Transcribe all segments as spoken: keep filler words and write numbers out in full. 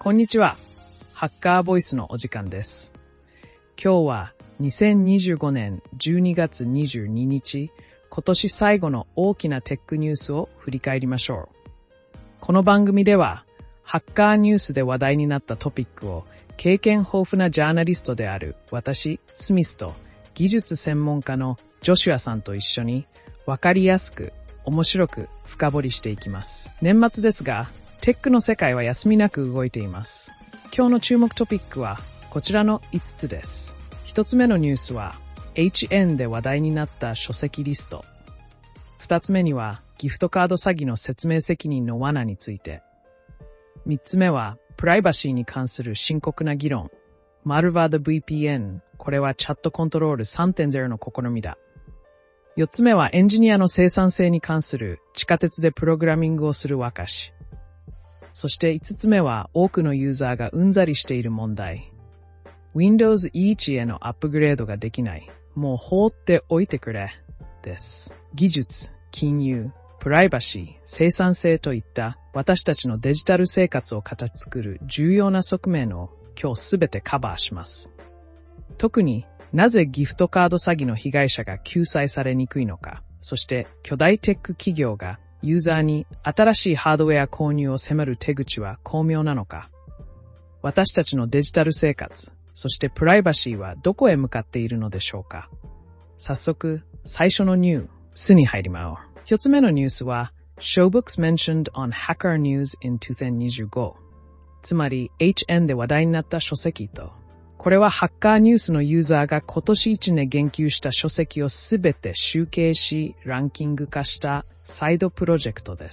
こんにちは。ハッカーボイスのお時間です。今日はにせんにじゅうごねんじゅうにがつにじゅうににち、今年最後の大きなテックニュースを振り返りましょう。この番組では、ハッカーニュースで話題になったトピックを経験豊富なジャーナリストである私、スミスと技術専門家のジョシュアさんと一緒にわかりやすく、面白く深掘りしていきます。年末ですが、テックの世界は休みなく動いています。今日の注目トピックはこちらのいつつです。ひとつめのニュースは エイチエヌ で話題になった書籍リスト。ふたつめにはギフトカード詐欺の説明責任の罠について。みっつめはプライバシーに関する深刻な議論。マルバード ブイピーエヌ、これはチャットコントロール さんてんゼロ の試みだ。よっつめはエンジニアの生産性に関する地下鉄でプログラミングをするワカシ。そしていつつめは多くのユーザーがうんざりしている問題。Windows イーチへのアップグレードができない。もう放っておいてくれ。です。技術、金融、プライバシー、生産性といった私たちのデジタル生活を形作る重要な側面を今日すべてカバーします。特になぜギフトカード詐欺の被害者が救済されにくいのか、そして巨大テック企業がユーザーに新しいハードウェア購入を迫る手口は巧妙なのか、私たちのデジタル生活、そしてプライバシーはどこへ向かっているのでしょうか。早速、最初のニュースに入りましょう。一つ目のニュースは、Showbooks mentioned on Hacker News inにせんにじゅうご。つまり エイチエヌ で話題になった書籍と、これはハッカーニュースのユーザーが今年いちねん言及した書籍をすべて集計し、ランキング化したサイドプロジェクトです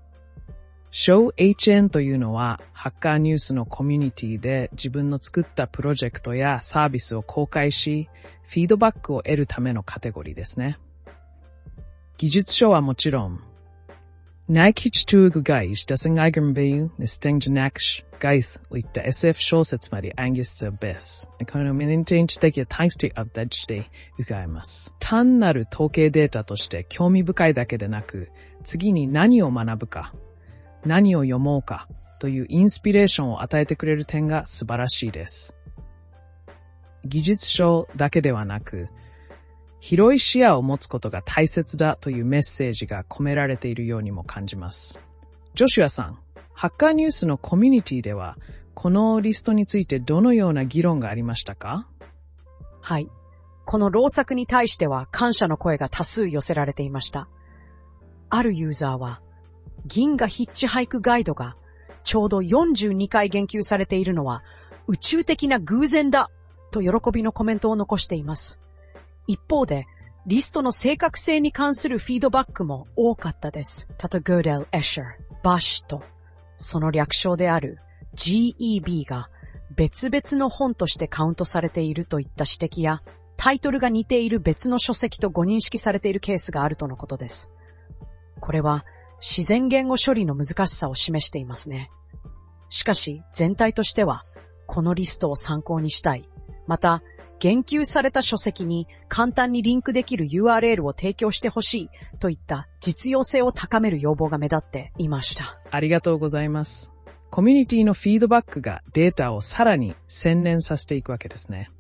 。Show エイチエヌ というのは、ハッカーニュースのコミュニティで自分の作ったプロジェクトやサービスを公開し、フィードバックを得るためのカテゴリーですね。技術書はもちろん、Nike-Tugu-Geist, das in Eigenbeyu, Nisting-Janax, Geith, und der エスエフ 小説まで暗記するベース。このメンテンチ的な体質を大事で伺います。単なる統計データとして興味深いだけでなく、次に何を学ぶか、何を読もうかというインスピレーションを与えてくれる点が素晴らしいです。技術書だけではなく、広い視野を持つことが大切だというメッセージが込められているようにも感じます。ジョシュアさん、ハッカーニュースのコミュニティでは、このリストについてどのような議論がありましたか？ はい。この労作に対しては感謝の声が多数寄せられていました。あるユーザーは、銀河ヒッチハイクガイドがちょうどよんじゅうにかい言及されているのは宇宙的な偶然だと喜びのコメントを残しています。一方で、リストの正確性に関するフィードバックも多かったです。タタグーデル・エシャー、バッシュと、その略称である ジーイービー が別々の本としてカウントされているといった指摘や、タイトルが似ている別の書籍とご認識されているケースがあるとのことです。これは自然言語処理の難しさを示していますね。しかし全体としては、このリストを参考にしたい。また、言及された書籍に簡単にリンクできる ユーアールエル を提供してほしいといった実用性を高める要望が目立っていました。 ありがとうございます。コミュニティのフィードバックがデータをさらに洗練させていくわけですね。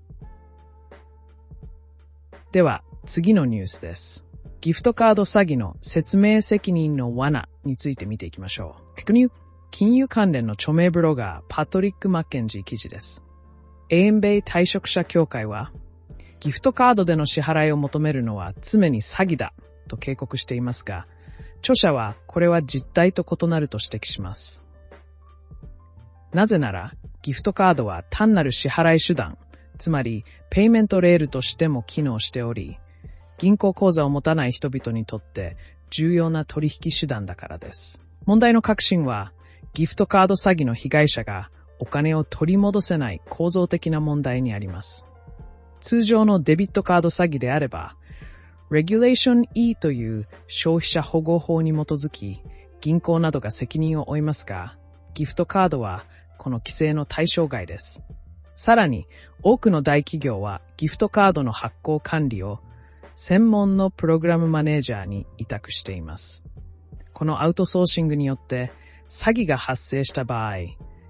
では次のニュースです。ギフトカード詐欺の説明責任の罠について見ていきましょう。テクニュー金融関連の著名ブロガーパトリック・マッケンジー記事です。エーエムベイ退職者協会は、ギフトカードでの支払いを求めるのは常に詐欺だと警告していますが、著者はこれは実態と異なると指摘します。なぜなら、ギフトカードは単なる支払い手段、つまりペイメントレールとしても機能しており、銀行口座を持たない人々にとって重要な取引手段だからです。問題の核心は、ギフトカード詐欺の被害者がお金を取り戻せない構造的な問題にあります。通常のデビットカード詐欺であれば、Regulation E という消費者保護法に基づき、銀行などが責任を負いますが、ギフトカードはこの規制の対象外です。さらに、多くの大企業はギフトカードの発行管理を専門のプログラムマネージャーに委託しています。このアウトソーシングによって、詐欺が発生した場合、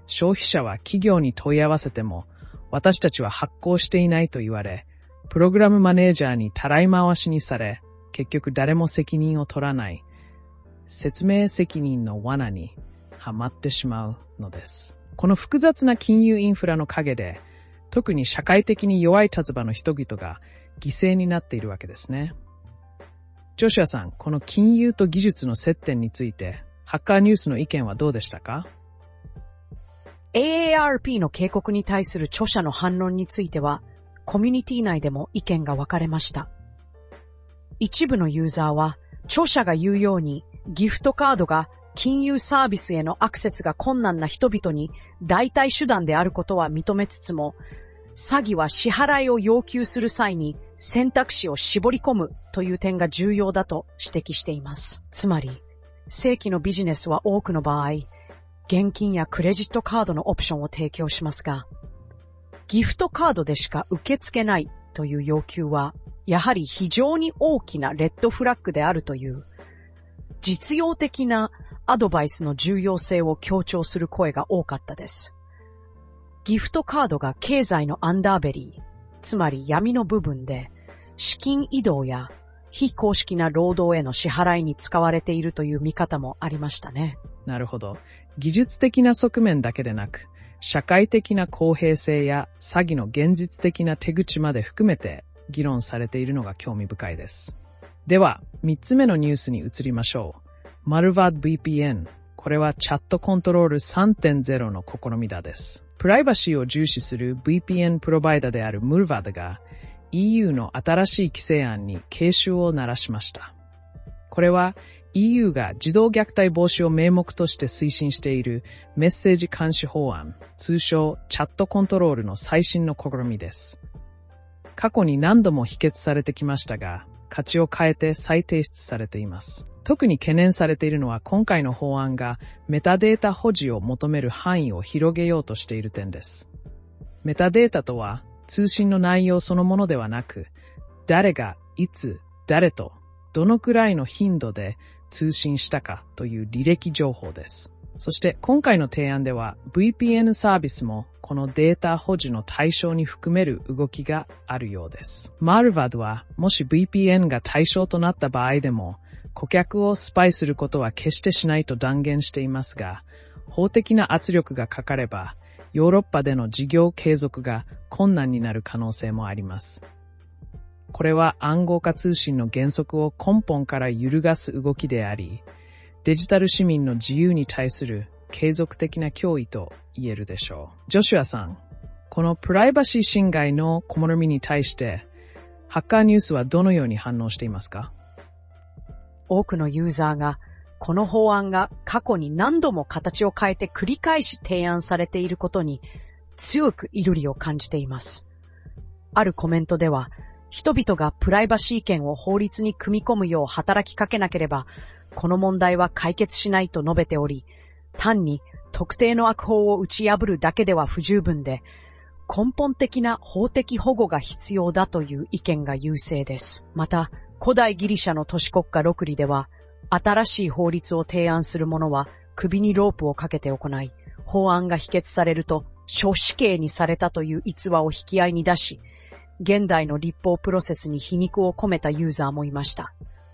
消費者は企業に問い合わせても、私たちは発行していないと言われ、プログラムマネージャーにたらい回しにされ、結局誰も責任を取らない、説明責任の罠にはまってしまうのです。この複雑な金融インフラの陰で、特に社会的に弱い立場の人々が犠牲になっているわけですね。ジョシュアさん、この金融と技術の接点について、ハッカーニュースの意見はどうでしたか？ エーエーアールピー の警告に対する著者の反論については、コミュニティ内でも意見が分かれました。一部のユーザーは、著者が言うように、ギフトカードが金融サービスへのアクセスが困難な人々に代替手段であることは認めつつも、詐欺は支払いを要求する際に選択肢を絞り込むという点が重要だと指摘しています。つまり、正規のビジネスは多くの場合、現金やクレジットカードのオプションを提供しますが、ギフトカードでしか受け付けないという要求は、やはり非常に大きなレッドフラッグであるという、実用的なアドバイスの重要性を強調する声が多かったです。ギフトカードが経済のアンダーベリー、つまり闇の部分で、資金移動や非公式な労働への支払いに使われているという見方もありましたね。 なるほど。技術的な側面だけでなく、社会的な公平性や詐欺の現実的な手口まで含めて議論されているのが興味深いです。では、三つ目のニュースに移りましょう。Mullvad ブイピーエヌ。これはチャットコントロール さんてんゼロ の試みだです。プライバシーを重視する ブイピーエヌ プロバイダである Mullvad が イーユー の新しい規制案に警鐘を鳴らしました。これは イーユー が児童虐待防止を名目として推進しているメッセージ監視法案、通称チャットコントロールの最新の試みです。過去に何度も否決されてきましたが、価値を変えて再提出されています。特に懸念されているのは今回の法案がメタデータ保持を求める範囲を広げようとしている点です。メタデータとは通信の内容そのものではなく、誰がいつ、誰と、どのくらいの頻度で通信したかという履歴情報です。そして今回の提案では ブイピーエヌ サービスもこのデータ保持の対象に含める動きがあるようです。Mullvad はもし ブイピーエヌ が対象となった場合でも顧客をスパイすることは決してしないと断言していますが、法的な圧力がかかればヨーロッパでの事業継続が困難になる可能性もあります。これは暗号化通信の原則を根本から揺るがす動きであり、デジタル市民の自由に対する継続的な脅威と言えるでしょう。ジョシュアさん、このプライバシー侵害の試みに対して、ハッカーニュースはどのように反応していますか？ 多くのユーザーが、この法案が過去に何度も形を変えて繰り返し提案されていることに強く憤りを感じています。あるコメントでは、人々がプライバシー権を法律に組み込むよう働きかけなければ、この問題は解決しないと述べており、単に特定の悪法を打ち破るだけでは不十分で、根本的な法的保護が必要だという意見が優勢です。また、古代ギリシャの都市国家ロクリでは、新しい法律を提案する者は首にロープをかけて行い、法案が否決されると、処死刑にされたという逸話を引き合いに出し、現代の立法プロセスに皮肉を込めたユーザーもいました。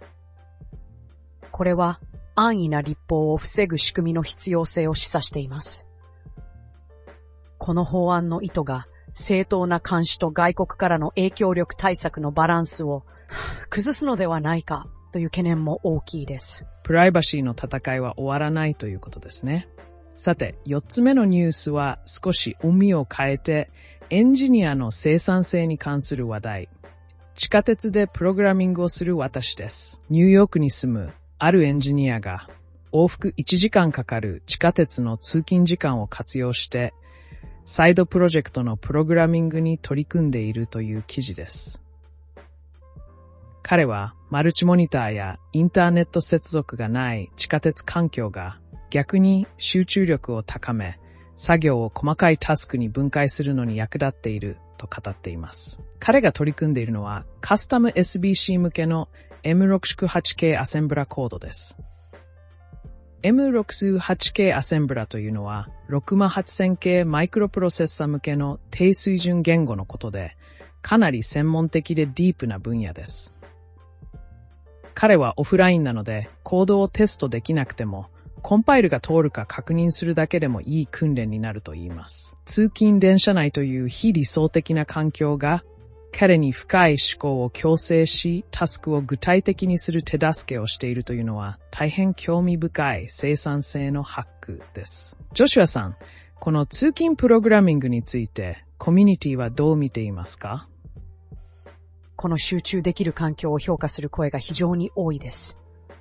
これは安易な立法を防ぐ仕組みの必要性を示唆しています。この法案の意図が正当な監視と外国からの影響力対策のバランスを崩すのではないかという懸念も大きいです。 プライバシーの戦いは終わらないということですね。さて、四つ目のニュースは少し海を変えてエンジニアの生産性に関する話題。地下鉄でプログラミングをする私です。ニューヨークに住むあるエンジニアが往復いちじかんかかる地下鉄の通勤時間を活用してサイドプロジェクトのプログラミングに取り組んでいるという記事です。彼はマルチモニターやインターネット接続がない地下鉄環境が逆に集中力を高め、作業を細かいタスクに分解するのに役立っていると語っています。彼が取り組んでいるのはカスタム エスビーシー 向けのエムろくじゅうはち 系アセンブラコードです。 エムろくじゅうはちけい アセンブラというのはろくまんはっせんけいマイクロプロセッサ向けの低水準言語のことで、かなり専門的でディープな分野です。彼はオフラインなのでコードをテストできなくてもコンパイルが通るか確認するだけでもいい訓練になると言います。通勤電車内という非理想的な環境が彼に深い思考を強制し、タスクを具体的にする手助けをしているというのは大変興味深い生産性のハックです。ジョシュアさん、この通勤プログラミングについてコミュニティはどう見ていますか？ この集中できる環境を評価する声が非常に多いです。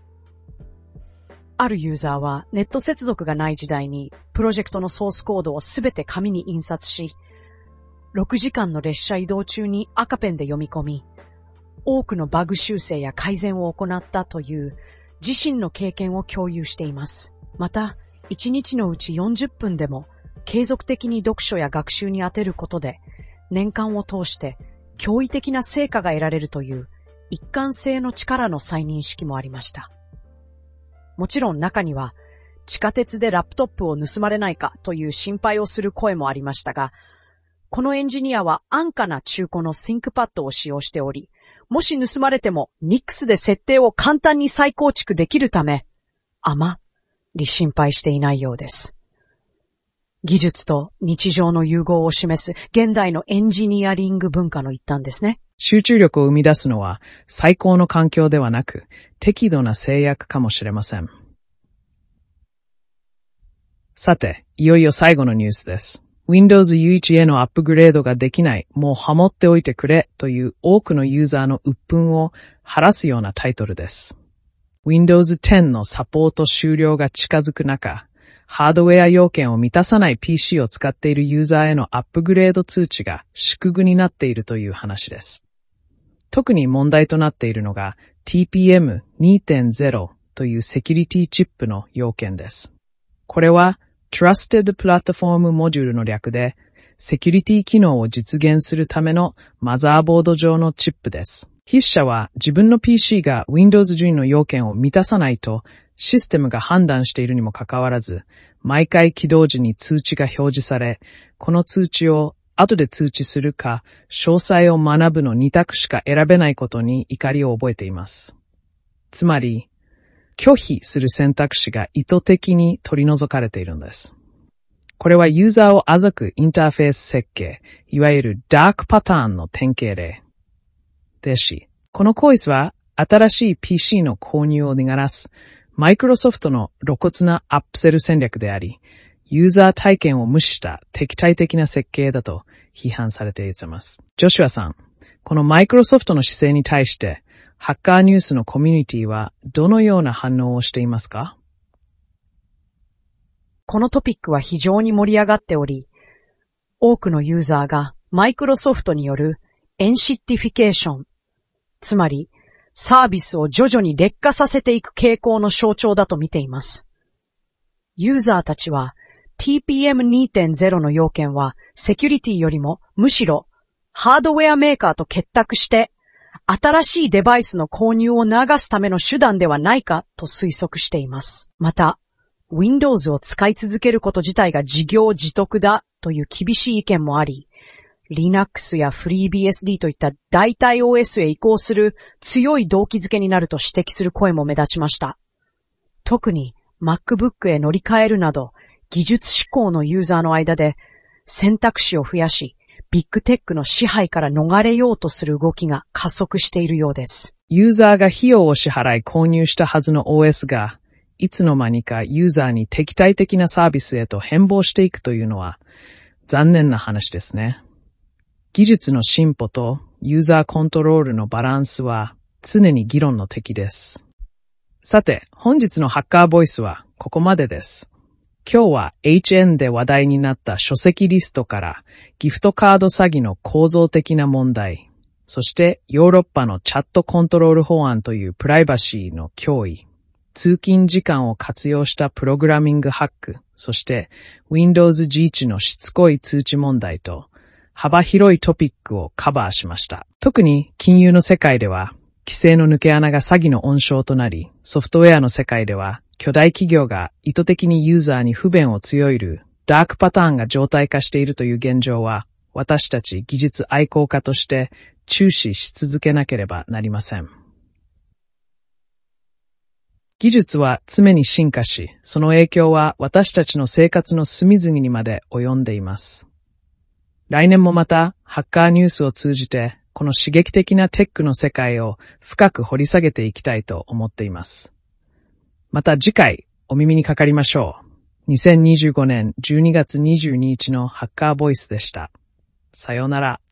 あるユーザーはネット接続がない時代にプロジェクトのソースコードをすべて紙に印刷し、ろくじかんの列車移動中に赤ペンで読み込み、多くのバグ修正や改善を行ったという自身の経験を共有しています。また、いちにちのうちよんじゅっぷんでも継続的に読書や学習に当てることで、年間を通して驚異的な成果が得られるという一貫性の力の再認識もありました。もちろん中には地下鉄でラップトップを盗まれないかという心配をする声もありましたが、このエンジニアは安価な中古の ThinkPad を使用しており、もし盗まれても ニックス で設定を簡単に再構築できるため、あまり心配していないようです。技術と日常の融合を示す現代のエンジニアリング文化の一端ですね。 集中力を生み出すのは最高の環境ではなく適度な制約かもしれません。さて、いよいよ最後のニュースです。Windows ユーワン へのアップグレードができない、もうハモっておいてくれという多くのユーザーの鬱憤を晴らすようなタイトルです。Windows テンのサポート終了が近づく中、ハードウェア要件を満たさない ピーシー を使っているユーザーへのアップグレード通知が祝具になっているという話です。特に問題となっているのが ティーピーエムにてんゼロ というセキュリティチップの要件です。これはTrusted Platform Module の略で、セキュリティ機能を実現するためのマザーボード上のチップです。筆者は自分の ピーシー が Windows じゅうの要件を満たさないとシステムが判断しているにもかかわらず、毎回起動時に通知が表示され、この通知を後で通知するか、詳細を学ぶのに択しか選べないことに怒りを覚えています。つまり、拒否する選択肢が意図的に取り除かれているのです。これはユーザーを欺くインターフェース設計、いわゆるダークパターンの典型例ですし、この行為は新しい ピーシー の購入を願らすマイクロソフトの露骨なアップセル戦略であり、ユーザー体験を無視した敵対的な設計だと批判されています。ジョシュアさん、このマイクロソフトの姿勢に対して、ハッカーニュースのコミュニティはどのような反応をしていますか？ このトピックは非常に盛り上がっており、多くのユーザーがマイクロソフトによるエンシッティフィケーション、つまりサービスを徐々に劣化させていく傾向の象徴だと見ています。ユーザーたちは ティーピーエムにてんゼロ の要件はセキュリティよりもむしろハードウェアメーカーと結託して新しいデバイスの購入を促すための手段ではないかと推測しています。また、Windows を使い続けること自体が自業自得だという厳しい意見もあり、Linux や FreeBSD といった代替 オーエス へ移行する強い動機づけになると指摘する声も目立ちました。特に MacBook へ乗り換えるなど、技術志向のユーザーの間で選択肢を増やし、ビッグテックの支配から逃れようとする動きが加速しているようです。 ユーザーが費用を支払い購入したはずの オーエス が、いつの間にかユーザーに敵対的なサービスへと変貌していくというのは残念な話ですね。技術の進歩とユーザーコントロールのバランスは常に議論の敵です。さて、本日のハッカーボイスはここまでです。今日は エイチエヌ で話題になった書籍リストからギフトカード詐欺の構造的な問題、そしてヨーロッパのチャットコントロール法案というプライバシーの脅威、通勤時間を活用したプログラミングハック、そして Windows じゅういちのしつこい通知問題と幅広いトピックをカバーしました。特に金融の世界では規制の抜け穴が詐欺の温床となり、ソフトウェアの世界では巨大企業が意図的にユーザーに不便を強いるダークパターンが常態化しているという現状は、私たち技術愛好家として注視し続けなければなりません。技術は常に進化し、その影響は私たちの生活の隅々にまで及んでいます。来年もまたハッカーニュースを通じて、この刺激的なテックの世界を深く掘り下げていきたいと思っています。また次回お耳にかかりましょう。にせんにじゅうごねんじゅうにがつにじゅうににちのハッカーボイスでした。さようなら。